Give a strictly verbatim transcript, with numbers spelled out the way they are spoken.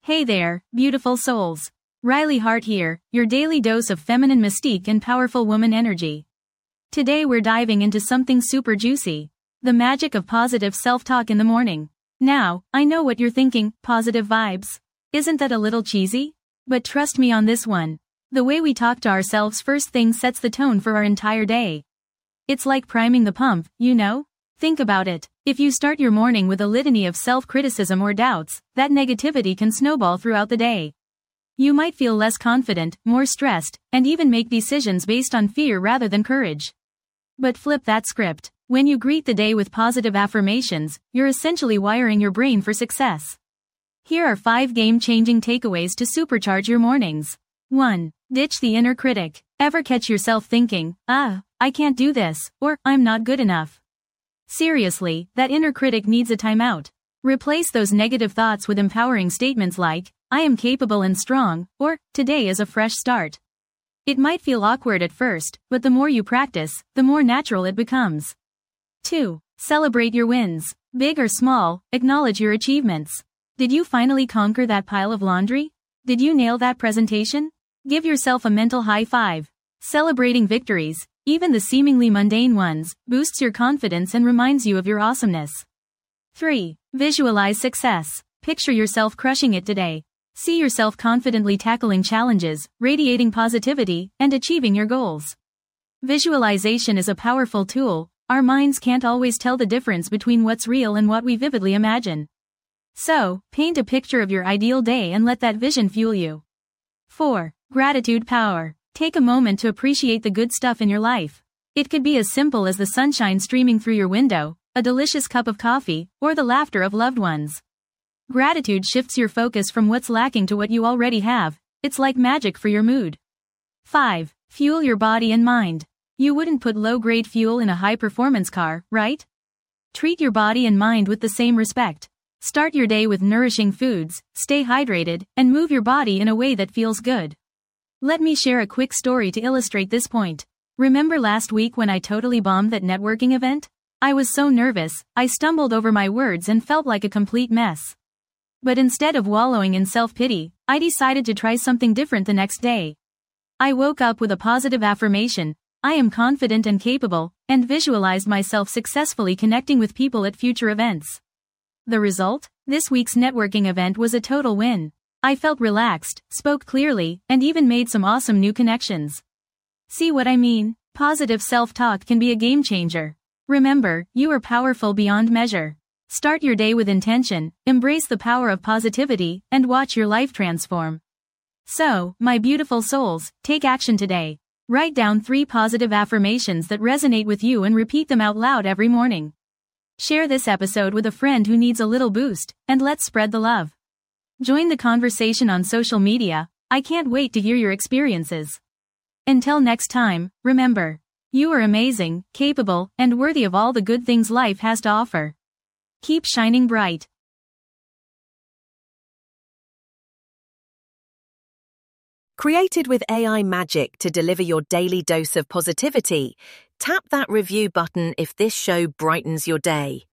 Hey there, beautiful souls. Riley Hart here, your daily dose of feminine mystique and powerful woman energy. Today we're diving into something super juicy. The magic of positive self-talk in the morning. Now, I know what you're thinking, positive vibes. Isn't that a little cheesy? But trust me on this one. The way we talk to ourselves first thing sets the tone for our entire day. It's like priming the pump, you know? Think about it. If you start your morning with a litany of self-criticism or doubts, that negativity can snowball throughout the day. You might feel less confident, more stressed, and even make decisions based on fear rather than courage. But flip that script. When you greet the day with positive affirmations, you're essentially wiring your brain for success. Here are five game-changing takeaways to supercharge your mornings. one. Ditch the inner critic. Ever catch yourself thinking, ah, I can't do this, or I'm not good enough? Seriously, that inner critic needs a timeout. Replace those negative thoughts with empowering statements like, I am capable and strong, or, today is a fresh start. It might feel awkward at first, but the more you practice, the more natural it becomes. two. Celebrate your wins. Big or small, acknowledge your achievements. Did you finally conquer that pile of laundry? Did you nail that presentation? Give yourself a mental high five. Celebrating victories, even the seemingly mundane ones, boosts your confidence and reminds you of your awesomeness. three. Visualize success. Picture yourself crushing it today. See yourself confidently tackling challenges, radiating positivity, and achieving your goals. Visualization is a powerful tool. Our minds can't always tell the difference between what's real and what we vividly imagine. So, paint a picture of your ideal day and let that vision fuel you. four. Gratitude power. Take a moment to appreciate the good stuff in your life. It could be as simple as the sunshine streaming through your window, a delicious cup of coffee, or the laughter of loved ones. Gratitude shifts your focus from what's lacking to what you already have. It's like magic for your mood. five. Fuel your body and mind. You wouldn't put low-grade fuel in a high-performance car, right? Treat your body and mind with the same respect. Start your day with nourishing foods, stay hydrated, and move your body in a way that feels good. Let me share a quick story to illustrate this point. Remember last week when I totally bombed that networking event? I was so nervous, I stumbled over my words and felt like a complete mess. But instead of wallowing in self-pity, I decided to try something different the next day. I woke up with a positive affirmation, I am confident and capable, and visualized myself successfully connecting with people at future events. The result? This week's networking event was a total win. I felt relaxed, spoke clearly, and even made some awesome new connections. See what I mean? Positive self-talk can be a game changer. Remember, you are powerful beyond measure. Start your day with intention, embrace the power of positivity, and watch your life transform. So, my beautiful souls, take action today. Write down three positive affirmations that resonate with you and repeat them out loud every morning. Share this episode with a friend who needs a little boost, and let's spread the love. Join the conversation on social media. I can't wait to hear your experiences. Until next time, remember, you are amazing, capable, and worthy of all the good things life has to offer. Keep shining bright. Created with A I magic to deliver your daily dose of positivity, tap that review button if this show brightens your day.